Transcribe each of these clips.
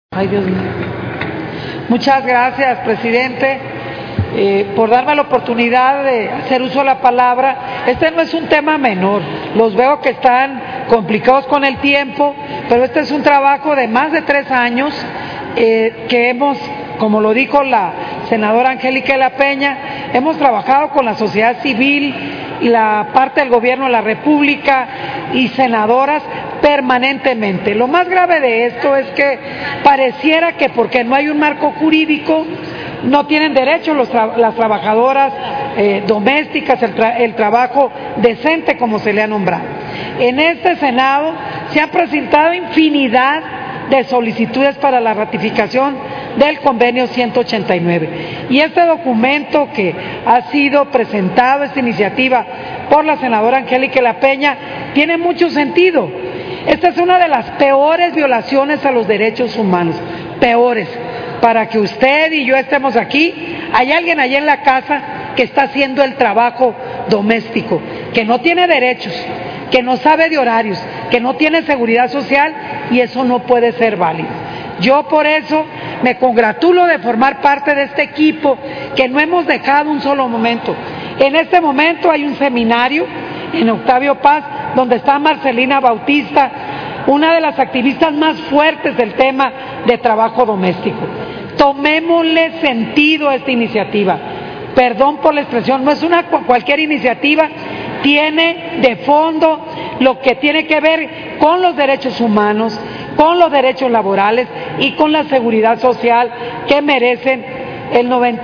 Ay, Dios mío. Muchas gracias, presidente, por darme la oportunidad de hacer uso de la palabra. Este no es un tema menor, los veo que están complicados con el tiempo, pero este es un trabajo de más de 3 años que hemos, como lo dijo la senadora Angélica de la Peña, hemos trabajado con la sociedad civil y la parte del gobierno de la República y senadoras permanentemente. Lo más grave de esto es que pareciera que porque no hay un marco jurídico no tienen derecho las trabajadoras domésticas, el trabajo decente como se le ha nombrado. En este Senado se han presentado infinidad de solicitudes para la ratificación del convenio 189 y este documento que ha sido presentado, esta iniciativa por la senadora Angélica de la Peña, tiene mucho sentido. Esta es una de las peores violaciones a los derechos humanos, peores. Para que usted y yo estemos aquí, hay alguien allá en la casa que está haciendo el trabajo doméstico, que no tiene derechos, que no sabe de horarios, que no tiene seguridad social, y eso no puede ser válido. Yo por eso me congratulo de formar parte de este equipo que no hemos dejado un solo momento. En este momento hay un seminario en Octavio Paz donde está Marcelina Bautista, una de las activistas más fuertes del tema de trabajo doméstico. Tomémosle sentido a esta iniciativa. Perdón por la expresión, no es una cualquier iniciativa, tiene de fondo lo que tiene que ver con los derechos humanos, con los derechos laborales y con la seguridad social que merecen el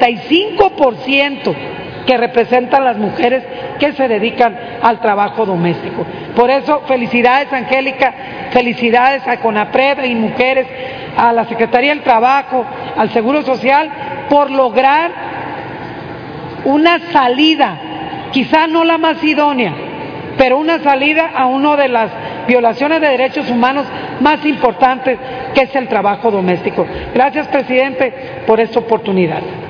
95% que representan las mujeres que se dedican al trabajo doméstico. Por eso, felicidades, Angélica, felicidades a CONAPRED y Mujeres, a la Secretaría del Trabajo, al Seguro Social, por lograr una salida, quizá no la más idónea, pero una salida a una de las violaciones de derechos humanos más importantes, que es el trabajo doméstico. Gracias, presidente, por esta oportunidad.